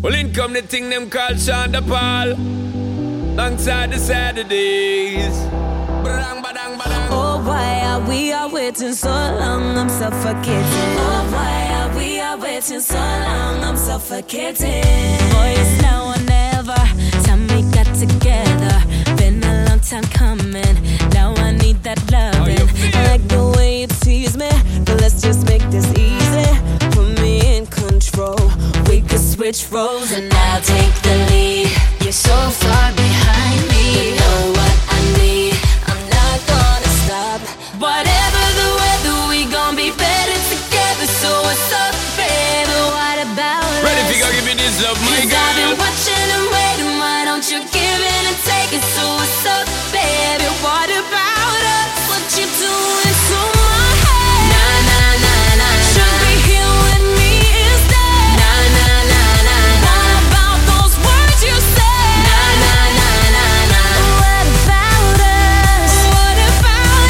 Well, in come the thing them call Shonda Paul, alongside the Saturdays. Badang, badang, badang. Oh, why are we all waiting so long? I'm suffocating. Oh, why are we all waiting so long? I'm suffocating. Boy, it's now or never. Time we got together. Been a long time coming. Now I need that loving. I like the way you tease me, but let's just make this easy. Put me in control. We could switch roles and I'll take the lead. You're so far behind me. You know what I need. I'm not gonna stop. Whatever the weather, we gon' be better together. So what's up, baby? What about us? Ready if you go give me this love, my girl. I've been watching and waiting. Why don't you give in and take it? So what's up, baby? What about us? What you doing to my head? Nah, nah, nah, nah. Should be here with me instead. Nah, nah, nah, nah. What about those words you said? Nah, nah, nah, nah, nah. What about us? What about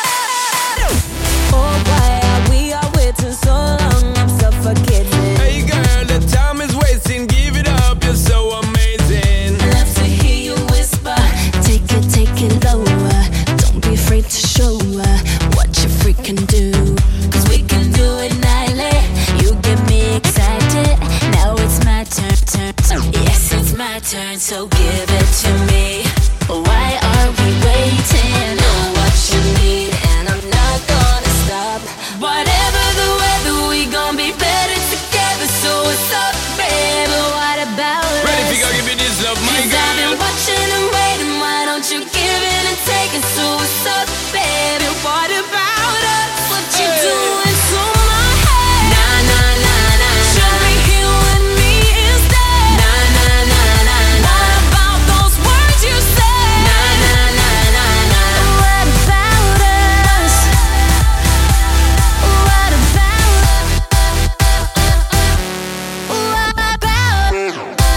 us? Oh, why are we all waiting so long? I'm suffocating. Hey girl, the time is wasting. Give it up, you're so amazing. I love to hear you whisper. Take it lower. Don't be afraid to show what you freaking do. Cause we can do it nightly. You get me excited. Now it's my turn. Yes, it's my turn. So give it to me. Why are we waiting? Know what you need, and I'm not gonna stop. Whatever the weather, we gon' be better together. So what's up, baby? What about us? Ready if you go give me this love, my 'Cause I've been girl. watching and waiting. Why don't you give in and take it? So what's up, baby? What about us? What you doing to my head? Nah, nah, nah, nah. Should be here with me instead. Nah, nah, nah, nah. What about those words you said? Nah, nah, nah, nah, nah. What about us? What about us? What about us?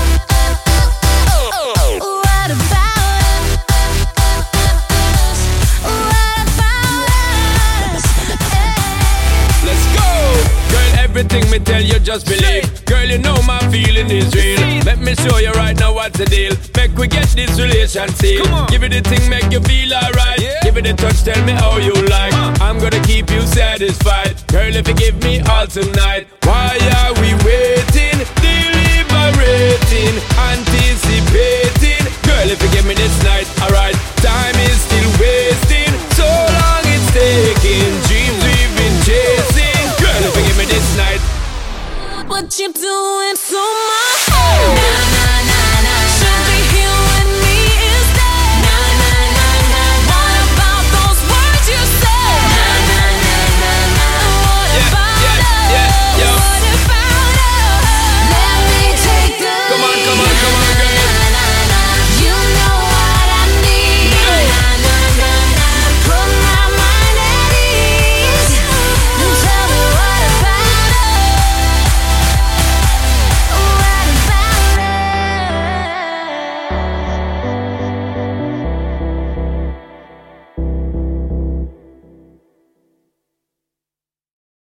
What about us? What about us? Let's go! Girl, everything me tell you just believe. Girl, you know my feeling is real. Let me show you right now what's the deal. Make we get this relation sealed. Give it the thing, make you feel alright. Give it a touch, tell me how you like. I'm gonna keep you satisfied. Girl, if you give me all tonight, why are we waiting?